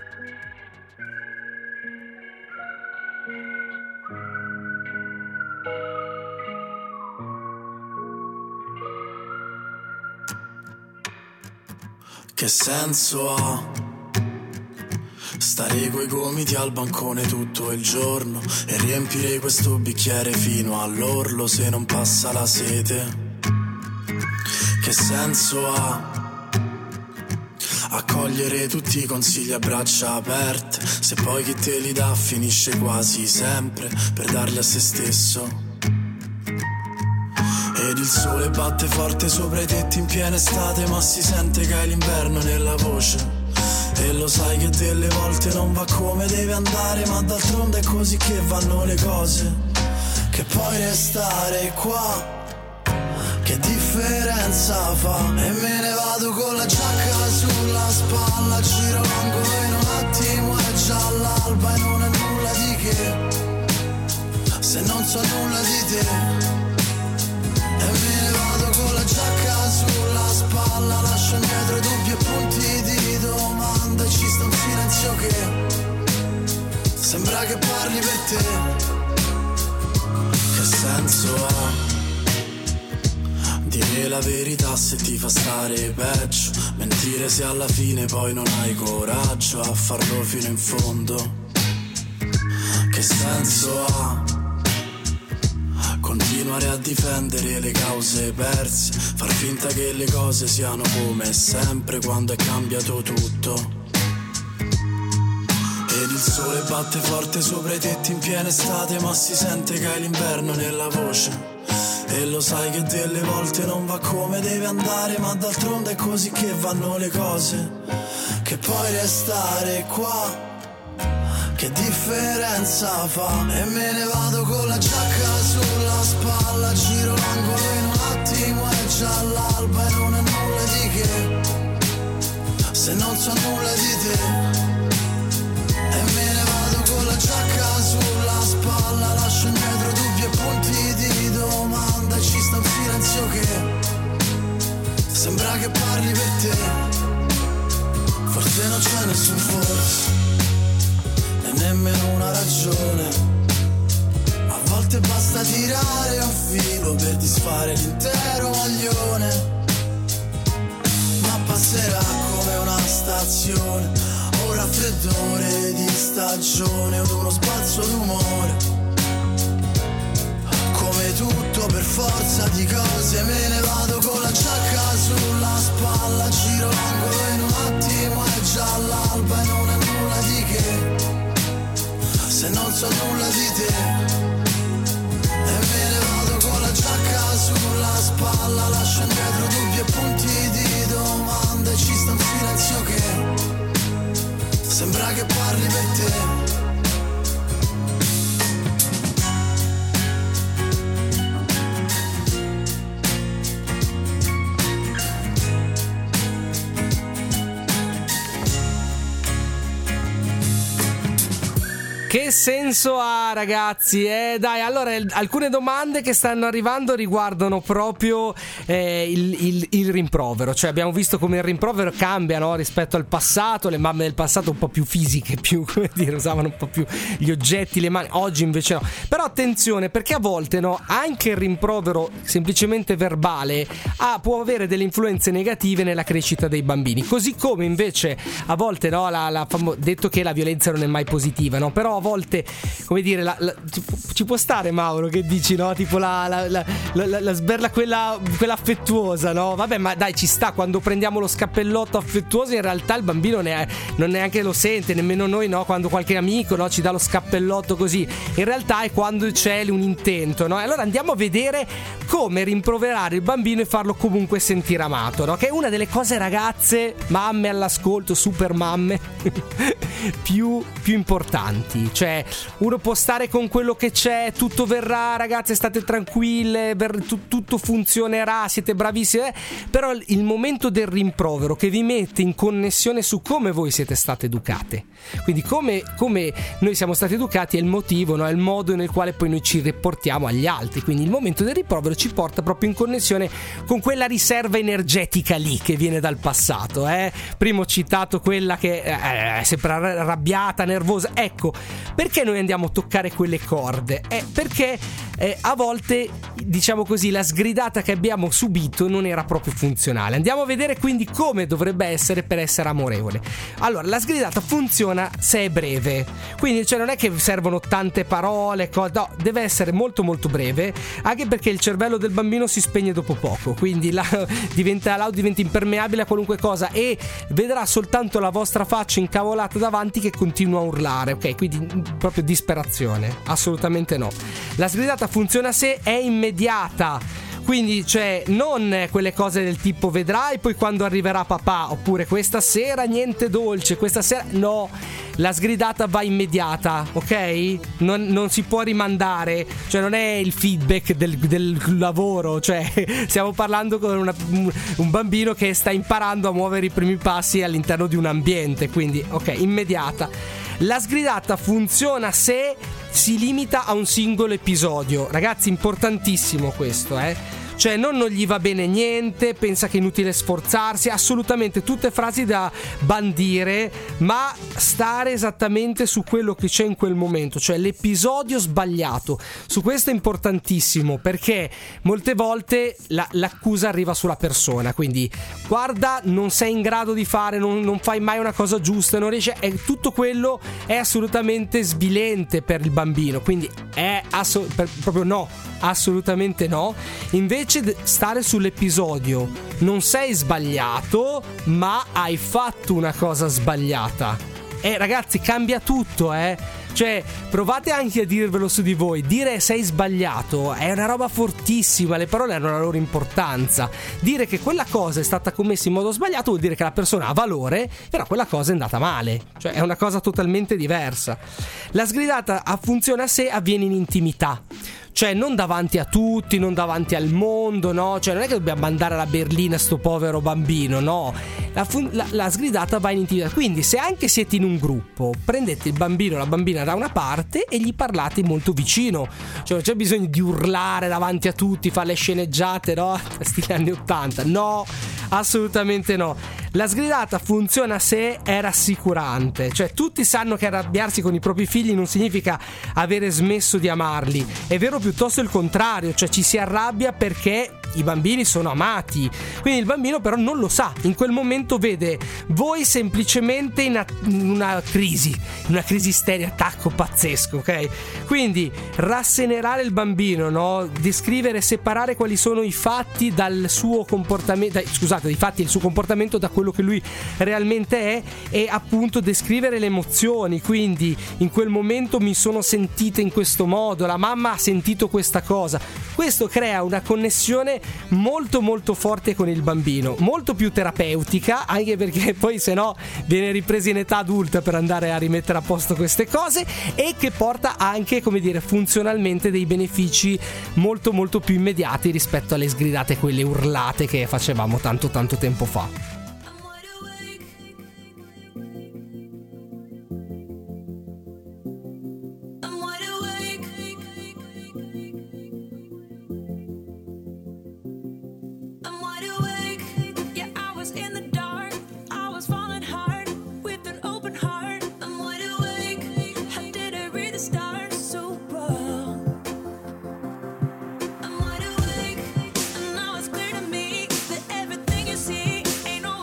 H: Che senso ha stare coi gomiti al bancone tutto il giorno e riempire questo bicchiere fino all'orlo se non passa la sete? Che senso ha accogliere tutti i consigli a braccia aperte se poi chi te li dà finisce quasi sempre per darli a se stesso? Ed il sole batte forte sopra i tetti in piena estate, ma si sente che hai l'inverno nella voce. E lo sai che delle volte non va come deve andare, ma d'altronde è così che vanno le cose. Che puoi restare qua, che differenza fa? E me ne vado con la giacca sulla spalla, giro l'angolo in un attimo, è già l'alba e non è nulla di che, se non so nulla di te. E me ne vado con la giacca sulla spalla, lascio indietro dubbi e punti di domanda e ci sta un silenzio che sembra che parli per te. Che senso ha dire la verità se ti fa stare peggio, mentire se alla fine poi non hai coraggio a farlo fino in fondo? Che senso ha continuare a difendere le cause perse, far finta che le cose siano come sempre quando è cambiato tutto? Ed il sole batte forte sopra i tetti in piena estate, ma si sente che hai l'inverno nella voce. E lo sai che delle volte non va come deve andare, ma d'altronde è così che vanno le cose. Che puoi restare qua, che differenza fa? E me ne vado con la giacca sulla spalla, giro l'angolo in un attimo, è già l'alba e non è nulla di che, se non so nulla di te. E me ne vado con la giacca sulla spalla, lascio indietro dubbi e punti di domanda e ci sta un silenzio che sembra che parli per te. Forse non c'è nessun forse, nemmeno una ragione. A volte basta tirare un filo per disfare l'intero maglione. Ma passerà come una stazione, o raffreddore di stagione, o uno spazio d'umore. Come tutto per forza di cose, me ne vado con la giacca sulla spalla, giro l'angolo in un attimo, è già l'alba e non è nulla di che, se non so nulla di te. E me ne vado con la giacca sulla spalla, lascio indietro dubbi e punti di domanda e ci sta un silenzio che sembra che parli per te.
A: Che senso ha, ragazzi? Dai, allora alcune domande che stanno arrivando riguardano proprio il rimprovero. Cioè abbiamo visto come il rimprovero cambia, no? Rispetto al passato. Le mamme del passato un po' più fisiche, più, come dire, usavano un po' più gli oggetti, le mani. Oggi invece no. Però attenzione, perché a volte, no, anche il rimprovero semplicemente verbale può avere delle influenze negative nella crescita dei bambini. Così come invece a volte, no, detto che la violenza non è mai positiva, no? Però a volte, come dire, ci può stare, Mauro, che dici, no? Tipo la sberla quella affettuosa, no? Vabbè, ma dai, ci sta, quando prendiamo lo scappellotto affettuoso in realtà il bambino non neanche lo sente, nemmeno noi, no? Quando qualche amico, no, ci dà lo scappellotto così, in realtà è quando c'è un intento, no? E allora andiamo a vedere come rimproverare il bambino e farlo comunque sentire amato, no? Che è una delle cose, ragazze, mamme all'ascolto, super mamme più importanti. Cioè, uno può stare con quello che c'è, tutto verrà, ragazze, state tranquille, tutto funzionerà, siete bravissime, però il momento del rimprovero che vi mette in connessione su come voi siete state educate, quindi come noi siamo stati educati è il motivo, no? È il modo nel quale poi noi ci riportiamo agli altri, quindi il momento del rimprovero ci porta proprio in connessione con quella riserva energetica lì che viene dal passato, prima ho citato quella che è sempre arrabbiata, nervosa. Ecco, perché noi andiamo a toccare quelle corde? Perché a volte, diciamo così, la sgridata che abbiamo subito non era proprio funzionale. Andiamo a vedere quindi come dovrebbe essere per essere amorevole. Allora, la sgridata funziona se è breve, quindi cioè non è che servono tante parole, no, deve essere molto molto breve, anche perché il cervello del bambino si spegne dopo poco, quindi diventa impermeabile a qualunque cosa e vedrà soltanto la vostra faccia incavolata davanti che continua a urlare, ok? Quindi proprio disperazione, assolutamente no. La sgridata funziona se è immediata, quindi cioè non quelle cose del tipo vedrai poi quando arriverà papà, oppure questa sera niente dolce, questa sera no. La sgridata va immediata, ok? Non si può rimandare, cioè non è il feedback del lavoro, cioè stiamo parlando con un bambino che sta imparando a muovere i primi passi all'interno di un ambiente, quindi ok, immediata. La sgridata funziona se si limita a un singolo episodio, ragazzi, importantissimo questo, Cioè non gli va bene niente, pensa che è inutile sforzarsi, assolutamente tutte frasi da bandire, ma stare esattamente su quello che c'è in quel momento, cioè l'episodio sbagliato. Su questo è importantissimo, perché molte volte l'accusa arriva sulla persona, quindi guarda, non sei in grado di fare, non fai mai una cosa giusta, non riesci, tutto quello è assolutamente svilente per il bambino, quindi è proprio no, assolutamente no. Invece stare sull'episodio, non sei sbagliato ma hai fatto una cosa sbagliata, ragazzi, cambia tutto, cioè provate anche a dirvelo su di voi. Dire sei sbagliato è una roba fortissima, le parole hanno la loro importanza. Dire che quella cosa è stata commessa in modo sbagliato vuol dire che la persona ha valore, però quella cosa è andata male, cioè è una cosa totalmente diversa. La sgridata funziona se avviene in intimità, cioè non davanti a tutti, non davanti al mondo, no? Cioè non è che dobbiamo mandare alla berlina sto povero bambino, no? La sgridata va in intimità, quindi se anche siete in un gruppo, prendete il bambino o la bambina da una parte e gli parlate molto vicino, cioè non c'è bisogno di urlare davanti a tutti, fare le sceneggiate, no? Stile anni 80, no, assolutamente no. La sgridata funziona se è rassicurante, cioè tutti sanno che arrabbiarsi con i propri figli non significa avere smesso di amarli, è vero piuttosto il contrario, cioè ci si arrabbia perché i bambini sono amati, quindi il bambino però non lo sa, in quel momento vede voi semplicemente in una crisi isteria, attacco pazzesco, ok? Quindi rasserenare il bambino, no? Descrivere, separare quali sono i fatti dal suo comportamento, i fatti e il suo comportamento da quello che lui realmente è, e appunto descrivere le emozioni, quindi in quel momento mi sono sentita in questo modo, la mamma ha sentito questa cosa. Questo crea una connessione molto molto forte con il bambino, molto più terapeutica, anche perché poi se no viene ripresa in età adulta per andare a rimettere a posto queste cose, e che porta anche, come dire, funzionalmente dei benefici molto molto più immediati rispetto alle sgridate, quelle urlate che facevamo tanto tempo fa.
I: Ain't no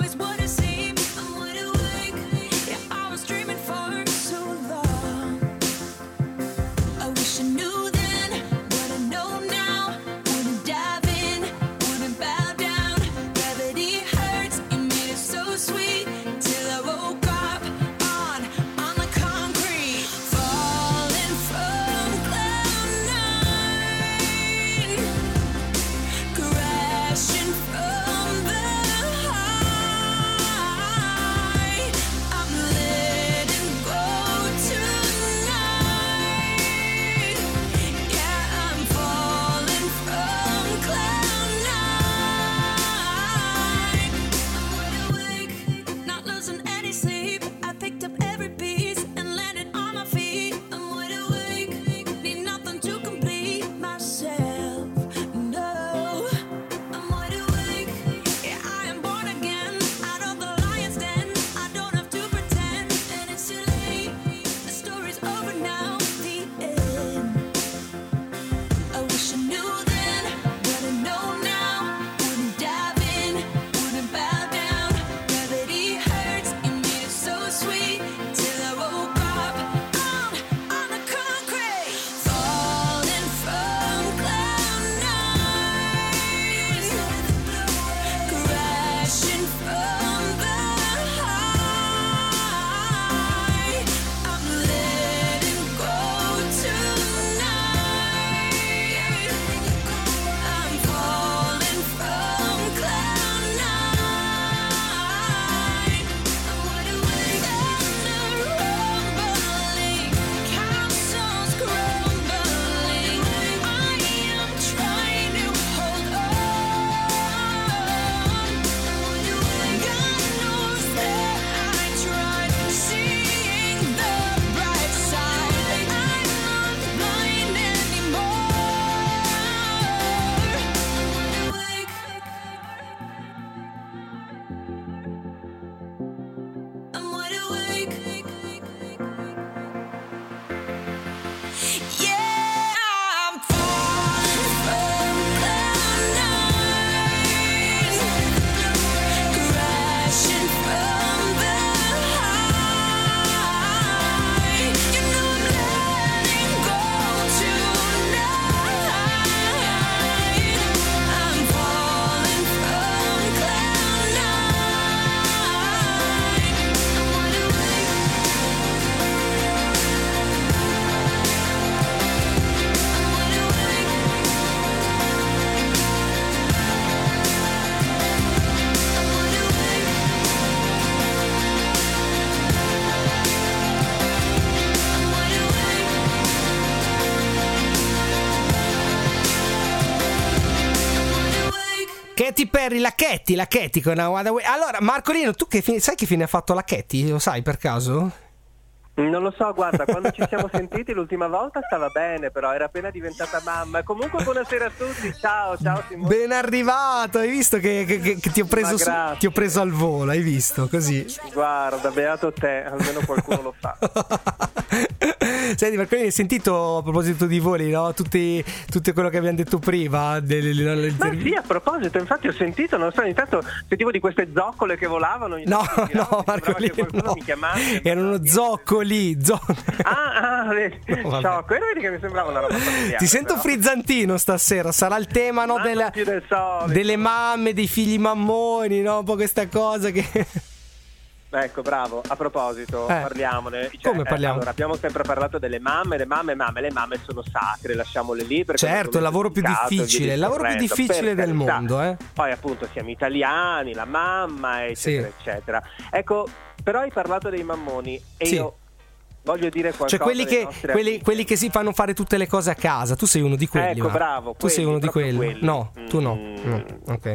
A: Katy Perry, la Katy con I Wanna Wait. Allora, Marcolino, tu sai che fine ha fatto la Katy? Lo sai per caso?
I: Non lo so, guarda, quando ci siamo sentiti l'ultima volta stava bene, però era appena diventata mamma. Comunque buonasera a tutti, ciao Simone.
A: Ben arrivato, hai visto che ti ho preso al volo, hai visto, così.
I: Guarda, beato te, almeno qualcuno lo fa.
A: Senti, perché hai sentito a proposito di voli, no? Tutte quello che abbiamo detto prima.
I: Ma sì, a proposito, infatti ho sentito, non so, ogni tanto sentivo di queste zoccole che volavano.
A: No, Marcolino, no.
I: Mi chiamasse,
A: erano zoccoli. Vedi,
I: no, quello vedi che mi sembrava una roba familiare.
A: Ti sento frizzantino stasera, sarà il tema, no, delle mamme, dei figli mammoni, no? Un po' questa cosa che...
I: Ecco, bravo, a proposito, parliamone.
A: Come parliamo?
I: Allora, abbiamo sempre parlato delle mamme, le mamme sono sacre, lasciamole libere.
A: Certo, è il lavoro più difficile, del mondo.
I: Poi appunto siamo italiani, la mamma, eccetera, eccetera. Ecco, però hai parlato dei mammoni e io... voglio dire qualcosa.
A: Cioè quelli che si fanno fare tutte le cose a casa. Tu sei uno di quelli.
I: Ecco, bravo.
A: Tu sei uno di quelli. No, tu no. Ok.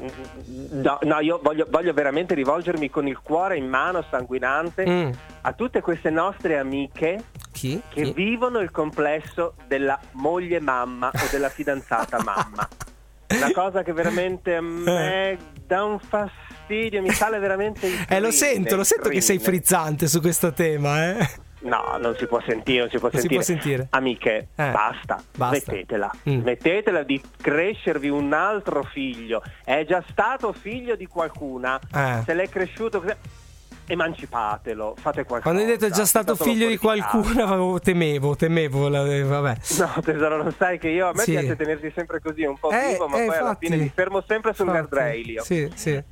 I: No, io voglio veramente rivolgermi con il cuore in mano, sanguinante, a tutte queste nostre amiche che vivono il complesso della moglie mamma o della fidanzata mamma. Una cosa che veramente a me dà un fastidio, mi sale veramente il crimine,
A: lo sento che sei frizzante su questo tema,
I: No, non si può sentire. Amiche, basta. Smettetela di crescervi un altro figlio. È già stato figlio di qualcuna. Se l'è cresciuto, emancipatelo, fate qualcosa.
A: Quando hai detto è già stato figlio di qualcuno, temevo, vabbè.
I: No, tesoro, lo sai che a me piace tenersi sempre così, un po' vivo, ma poi
A: infatti,
I: alla fine mi fermo sempre sul guardrail.
A: Sì.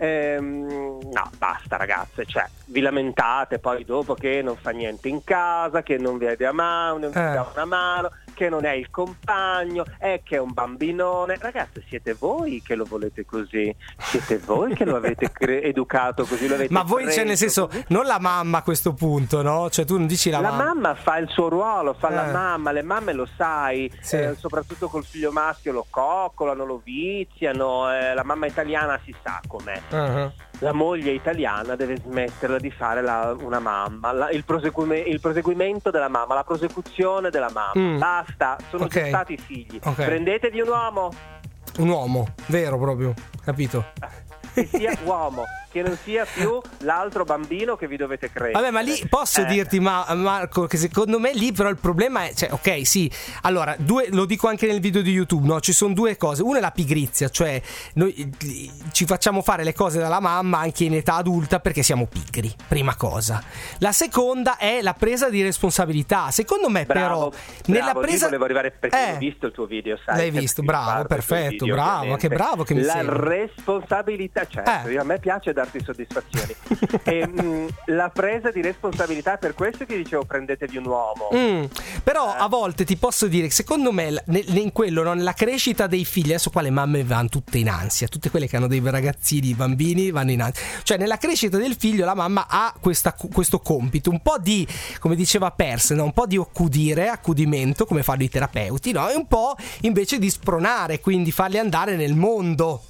I: No, basta ragazze, vi lamentate poi dopo che non fa niente in casa, che non vede a mano, non vi dà una mano, che non è il compagno, che è un bambinone. Ragazze, siete voi che lo volete così, siete voi che lo avete educato così, lo avete
A: ma voi, cioè, nel senso,
I: così.
A: Non la mamma a questo punto, no? Cioè tu non dici la
I: mamma fa il suo ruolo, fa la mamma, le mamme lo sai, soprattutto col figlio maschio lo coccolano, lo viziano, la mamma italiana si sa com'è. La moglie italiana deve smetterla di fare una mamma, il proseguimento della mamma, la prosecuzione della mamma. Basta, sono già stati figli. Prendetevi un uomo,
A: vero proprio, capito?
I: Che sia uomo, che non sia più l'altro bambino che vi dovete credere.
A: Vabbè, ma lì posso dirti, Marco, che secondo me lì però il problema è, cioè, ok, sì, allora, lo dico anche nel video di YouTube, no? Ci sono due cose. Una è la pigrizia, cioè noi ci facciamo fare le cose dalla mamma anche in età adulta perché siamo pigri, prima cosa. La seconda è la presa di responsabilità. Secondo me nella presa...
I: Io volevo arrivare perché ho visto il tuo video, sai?
A: L'hai visto, bravo, perfetto,
I: video,
A: bravo, che bravo che mi sei.
I: La responsabilità, certo, a me piace darti soddisfazioni. La presa di responsabilità, per questo che dicevo prendetevi un uomo.
A: Però a volte ti posso dire che secondo me in quello, no, nella crescita dei figli, adesso qua le mamme vanno tutte in ansia, tutte quelle che hanno dei ragazzini, bambini vanno in ansia, cioè nella crescita del figlio la mamma ha questo compito, un po' di, come diceva Peirce, no? Un po' di accudimento come fanno i terapeuti, no? E un po' invece di spronare, quindi farli andare nel mondo.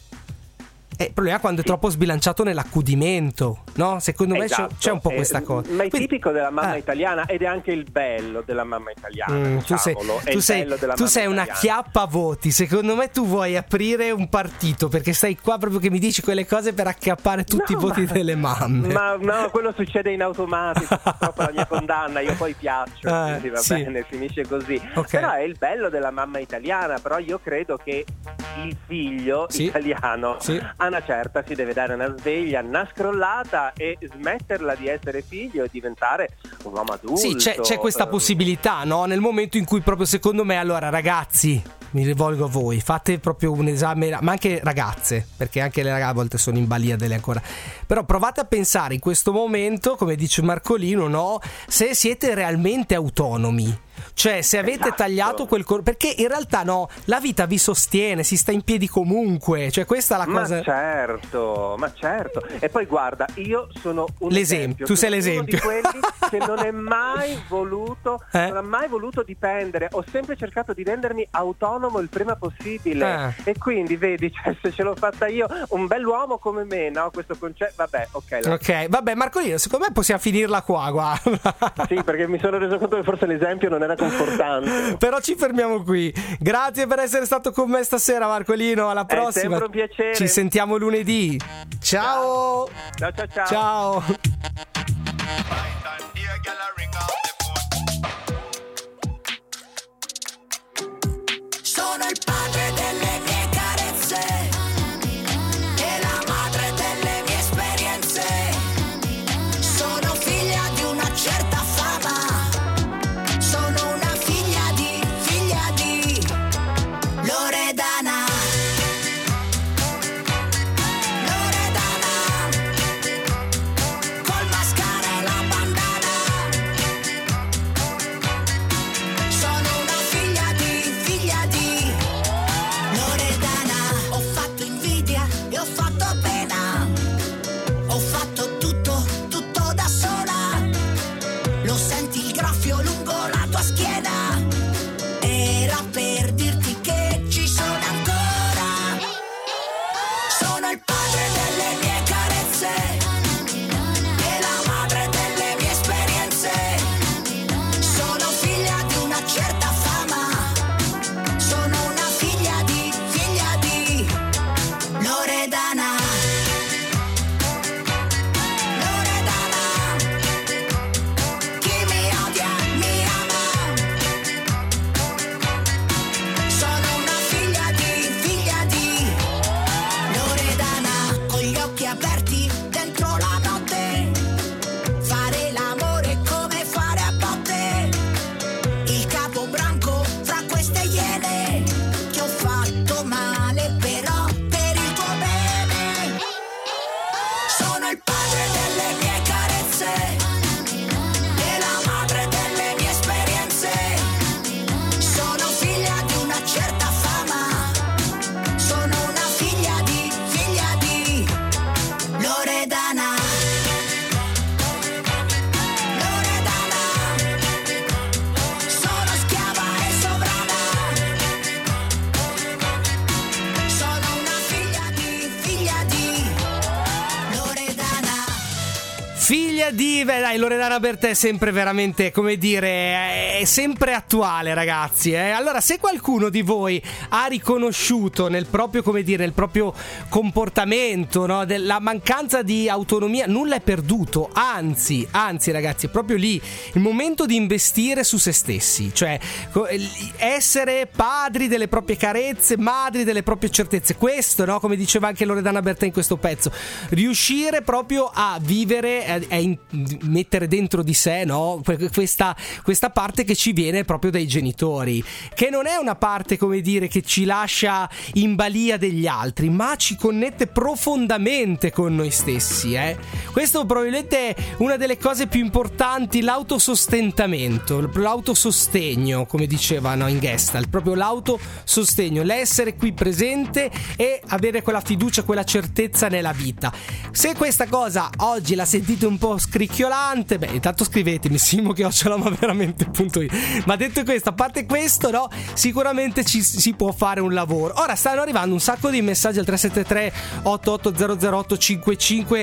A: Il problema è quando è troppo sbilanciato nell'accudimento, no? Secondo me c'è un po' questa cosa.
I: Ma è tipico della mamma italiana ed è anche il bello della mamma italiana.
A: Tu sei una chiappa a voti. Secondo me tu vuoi aprire un partito perché stai qua proprio che mi dici quelle cose per acchiappare tutti i voti delle mamme.
I: Ma no, quello succede in automatico. Purtroppo la mia condanna, io poi piaccio, quindi va bene, finisce così.
A: Okay.
I: Però è il bello della mamma italiana. Però io credo che il figlio italiano a una certa si deve dare una sveglia, una scrollata e smetterla di essere figlio e diventare un uomo adulto.
A: Sì, c'è questa possibilità, no? Nel momento in cui proprio secondo me, allora ragazzi, mi rivolgo a voi, fate proprio un esame, ma anche ragazze, perché anche le ragazze a volte sono in balia delle ancora. Però provate a pensare in questo momento, come dice Marcolino, no? Se siete realmente autonomi. Cioè, se avete tagliato quel perché in realtà no, la vita vi sostiene, si sta in piedi comunque, cioè questa è la cosa.
I: Ma certo. E poi guarda, io sono un
A: l'esempio, tu sei l'esempio.
I: Uno di quelli che non è mai voluto, non ha mai voluto dipendere, ho sempre cercato di rendermi autonomo il prima possibile. E quindi vedi, cioè, se ce l'ho fatta io, un bell'uomo come me, no? Questo concetto, vabbè, ok,
A: vabbè, Marcolino, secondo me possiamo finirla qua, guarda.
I: Sì, perché mi sono reso conto che forse l'esempio non era confortante.
A: Però ci fermiamo qui. Grazie per essere stato con me stasera, Marcolino. Alla prossima.
I: È sempre un piacere.
A: Ci sentiamo lunedì. Ciao.
I: Ciao.
F: Sono il padre delle mie carezze e la madre delle mie esperienze. Sono figlia di una certa fama. Sono una figlia di Loredana. Col mascara e la bandana. Sono una figlia di Loredana. Ho fatto invidia e ho fatto pena. Ho fatto tutto da sola. Lo senti il graffio lungo la tua schiena. Era per dirti che ci sono ancora. Sono il padre delle mie carezze e la madre delle mie esperienze. Sono figlia di una certa fama. Sono una figlia di Loredana. Chi mi odia mi ama. Sono una figlia di Loredana. Con gli occhi aperti dentro la notte. Fare l'amore come fare a botte. Il capo branco fra queste iene. Ti ho fatto male però per il tuo bene. Sono il padre delle mie carezze e la madre delle mie esperienze. Sono figlia di una certa fama. Sono una figlia di Loredana. Sono schiava e sovrana. Sono una figlia di Loredana.
A: Figlia di... Beh dai, Loredana Bertè è sempre veramente, come dire, è sempre attuale, ragazzi. Allora, se qualcuno di voi ha riconosciuto nel proprio, come dire, nel proprio comportamento, no, della mancanza di autonomia, nulla è perduto. Anzi, ragazzi, è proprio lì il momento di investire su se stessi. Cioè, essere padri delle proprie carezze, madri delle proprie certezze. Questo, no, come diceva anche Loredana Bertè in questo pezzo. Riuscire proprio a vivere, mettere dentro di sé, no, questa parte che ci viene proprio dai genitori, che non è una parte, come dire, che ci lascia in balia degli altri, ma ci connette profondamente con noi stessi. Questo probabilmente è una delle cose più importanti, l'autosostentamento, l'autosostegno, come dicevano in Gestalt, proprio l'autosostegno, l'essere qui presente e avere quella fiducia, quella certezza nella vita. Se questa cosa oggi la sentite un po' scricchiolante, beh, intanto scrivetemi simo@maveramente.it. Ma detto questo, a parte questo, no, sicuramente si può fare un lavoro. Ora stanno arrivando un sacco di messaggi al 373 8800855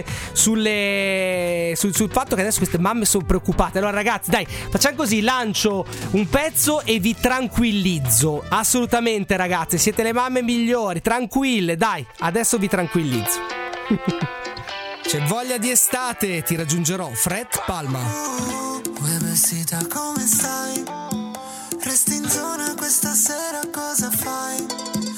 A: sul fatto che adesso queste mamme sono preoccupate. Allora ragazzi, dai, facciamo così, lancio un pezzo e vi tranquillizzo. Assolutamente ragazzi, siete le mamme migliori, tranquille, dai, adesso vi tranquillizzo. C'è voglia di estate, ti raggiungerò, Fred Palma.
B: Uè vestita, come stai? Resti in zona questa sera, cosa fai?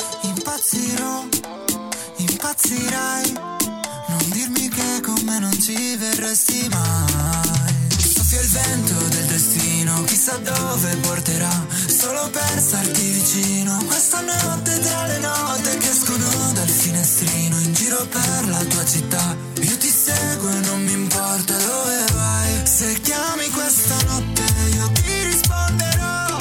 B: Impazzirai. Non dirmi che con me non ci verresti mai. Soffia il vento del destino, chissà dove porterà. Solo per starti vicino, questa notte tra le note che escono dal finestrino. In giro per la tua città, io ti seguo e non mi importa dove vai. Se chiami questa notte io ti risponderò.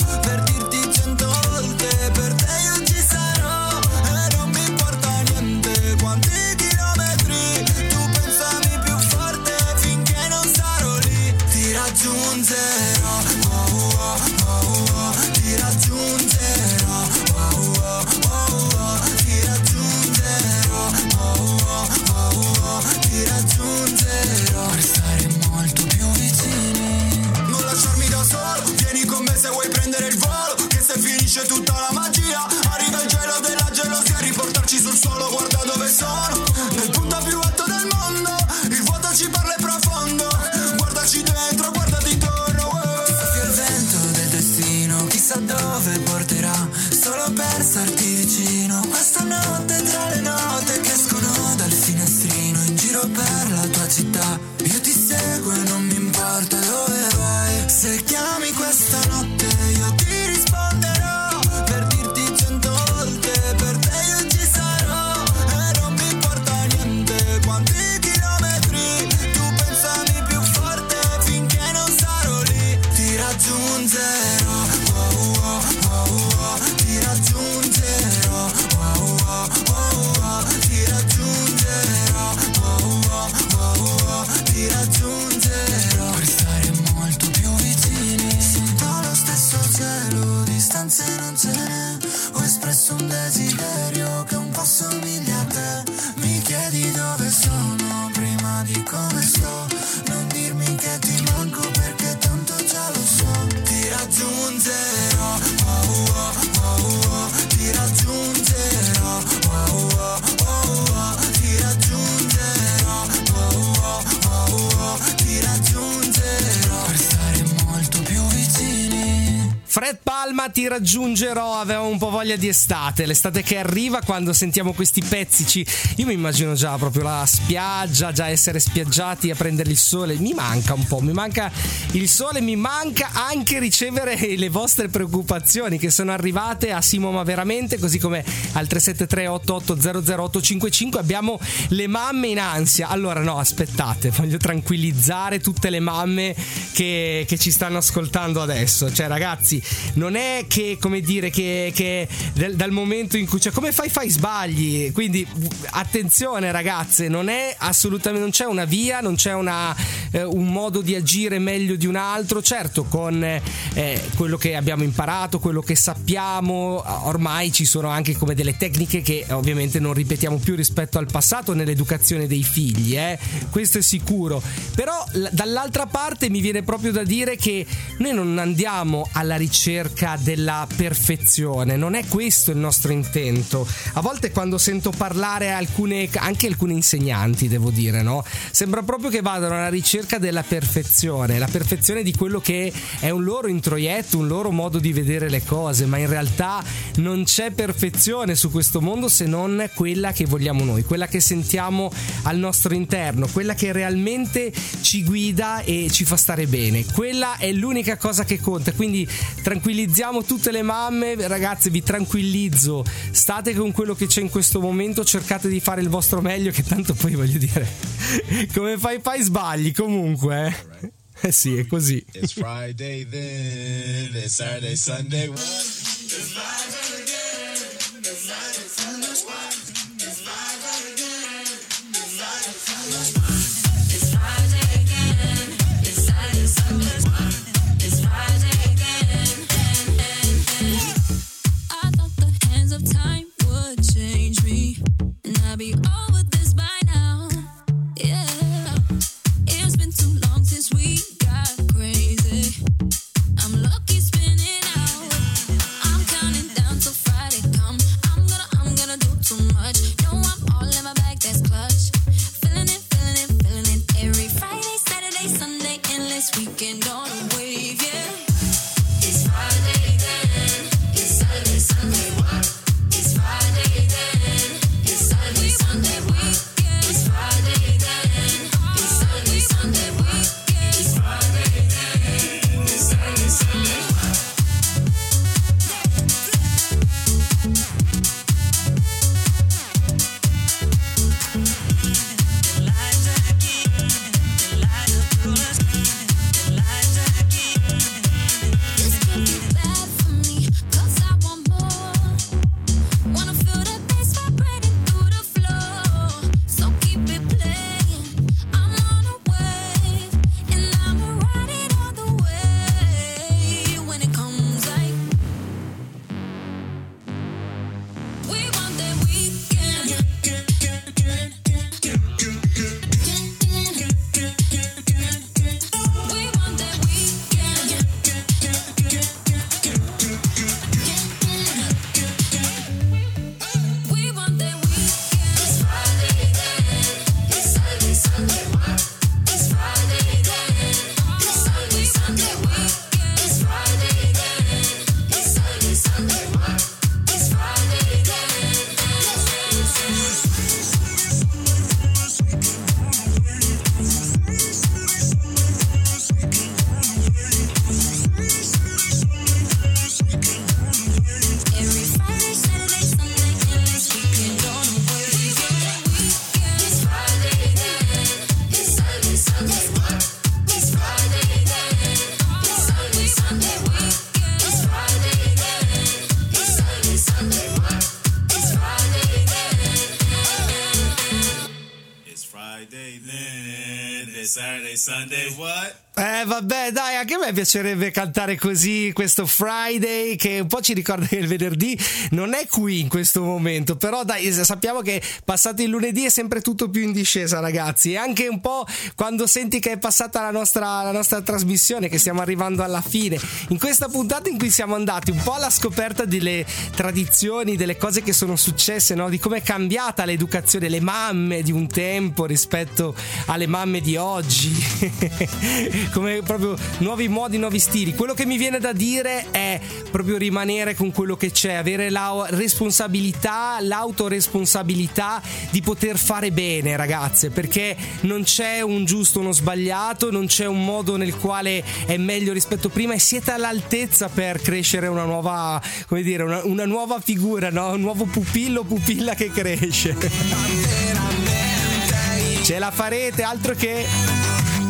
B: solo, guarda dove sono, nel punto più alto del mondo, il vuoto ci parla e profondo, guardaci dentro, guardati intorno. Soffia il vento del destino, chissà dove porterà, solo per starti vicino, questa notte tra le note che escono dal finestrino, in giro per la tua città, io ti seguo e non mi importa dove vai, se chiami questa notte io ti risponderò, per dirti 100 volte per te io ci sarò, e non mi importa niente quanti chilometri, tu pensami più forte finché non sarò lì, ti raggiungerò, oh, oh, oh, oh, ti raggiungerò, oh, oh, oh, oh, ti raggiungerò, oh, oh, oh, oh, ti raggiungerò, per stare molto più vicini, sotto lo stesso cielo, distanze non ce n'è, ho espresso un desiderio che un po' somiglia a te, mi chiedi dove sono prima di come sto, non dirmi che ti manco perché tanto già lo so, ti raggiungerò, oh, oh, oh, oh, ti raggiungerò, oh, oh, oh, oh, ti raggiungerò, oh, oh, oh, oh, ti raggiungerò, per stare molto più vicini.
A: Fred Palma, ti raggiungerò. Avevamo un po' voglia di estate, l'estate che arriva quando sentiamo questi pezzici. Io mi immagino già proprio la spiaggia, già essere spiaggiati a prendere il sole. Mi manca un po', mi manca il sole, mi manca anche ricevere le vostre preoccupazioni che sono arrivate a Simo ma veramente, così come al 373 88 00855. Abbiamo le mamme in ansia. Allora no, aspettate, voglio tranquillizzare tutte le mamme che ci stanno ascoltando adesso. Cioè ragazzi, non è che, come dire, che dal momento in cui, cioè, come fai sbagli, quindi attenzione ragazze, non è assolutamente, non c'è una via, non c'è un modo di agire meglio di un altro. Certo, con quello che abbiamo imparato, quello che sappiamo, ormai ci sono anche come delle tecniche che ovviamente non ripetiamo più rispetto al passato nell'educazione dei figli, questo è sicuro. Però dall'altra parte mi viene proprio da dire che noi non andiamo alla ricerca della perfezione, non è questo il nostro intento. A volte quando sento parlare anche alcune insegnanti, devo dire, no? Sembra proprio che vadano alla ricerca della perfezione, la perfezione di quello che è un loro introietto, un loro modo di vedere le cose, ma in realtà non c'è perfezione su questo mondo se non quella che vogliamo noi, quella che sentiamo al nostro interno, quella che realmente ci guida e ci fa stare bene. Quella è l'unica cosa che conta, quindi tranquillizziamo tutte le mamme. Ragazze, vi tranquillizzo, state con quello che c'è in questo momento, cercate di fare il vostro meglio, che tanto poi, voglio dire, come fai sbagli comunque, sì, è così.
J: It's Friday then, it's Saturday, Sunday. It's live again, it's live, it's Sunday. It's live again, it's live, it's Sunday. It's Friday again, it's Saturday, Sunday. It's Friday again.
K: I thought the hands of time would change me, and I'd be over this by now. Yeah, it's been too long since we got crazy. I'm lucky spinning out. I'm counting
J: Saturday, Sunday, what?
A: Vabbè, dai, anche a me piacerebbe cantare così questo Friday, che un po' ci ricorda che il venerdì non è qui in questo momento, però dai, sappiamo che passato il lunedì è sempre tutto più in discesa, ragazzi, e anche un po' quando senti che è passata la nostra trasmissione, che stiamo arrivando alla fine, in questa puntata in cui siamo andati un po' alla scoperta delle tradizioni, delle cose che sono successe, no? Di come è cambiata l'educazione, le mamme di un tempo rispetto alle mamme di oggi. Come proprio nuovi modi, nuovi stili. Quello che mi viene da dire è proprio rimanere con quello che c'è, avere la responsabilità, l'autoresponsabilità di poter fare bene, ragazze, perché non c'è un giusto o uno sbagliato, non c'è un modo nel quale è meglio rispetto a prima, e siete all'altezza per crescere una nuova, come dire, una nuova figura, no? Un nuovo pupillo, pupilla che cresce. Ce la farete, altro che...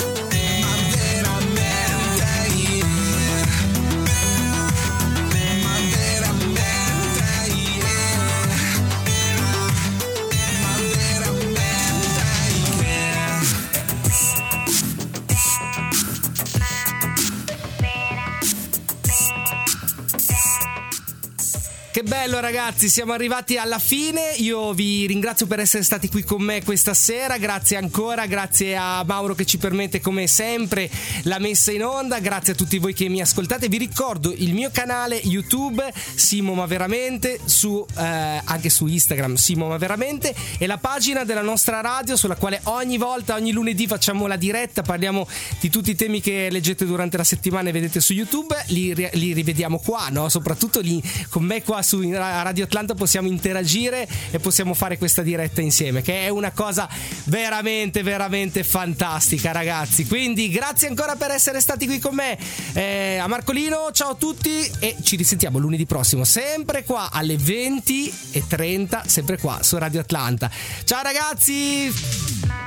A: Che bello, ragazzi, siamo arrivati alla fine. Io vi ringrazio per essere stati qui con me questa sera, grazie ancora, grazie a Mauro che ci permette come sempre la messa in onda, grazie a tutti voi che mi ascoltate. Vi ricordo il mio canale YouTube Simo Ma Veramente, anche su Instagram Simo Ma Veramente, e la pagina della nostra radio sulla quale ogni volta, ogni lunedì facciamo la diretta, parliamo di tutti i temi che leggete durante la settimana e vedete su YouTube, li rivediamo qua, no? Soprattutto lì con me qua su Radio Atlanta possiamo interagire e possiamo fare questa diretta insieme, che è una cosa veramente veramente fantastica, ragazzi. Quindi grazie ancora per essere stati qui con me. A Marcolino, ciao a tutti e ci risentiamo lunedì prossimo, sempre qua alle 20:30, sempre qua su Radio Atlanta. Ciao ragazzi.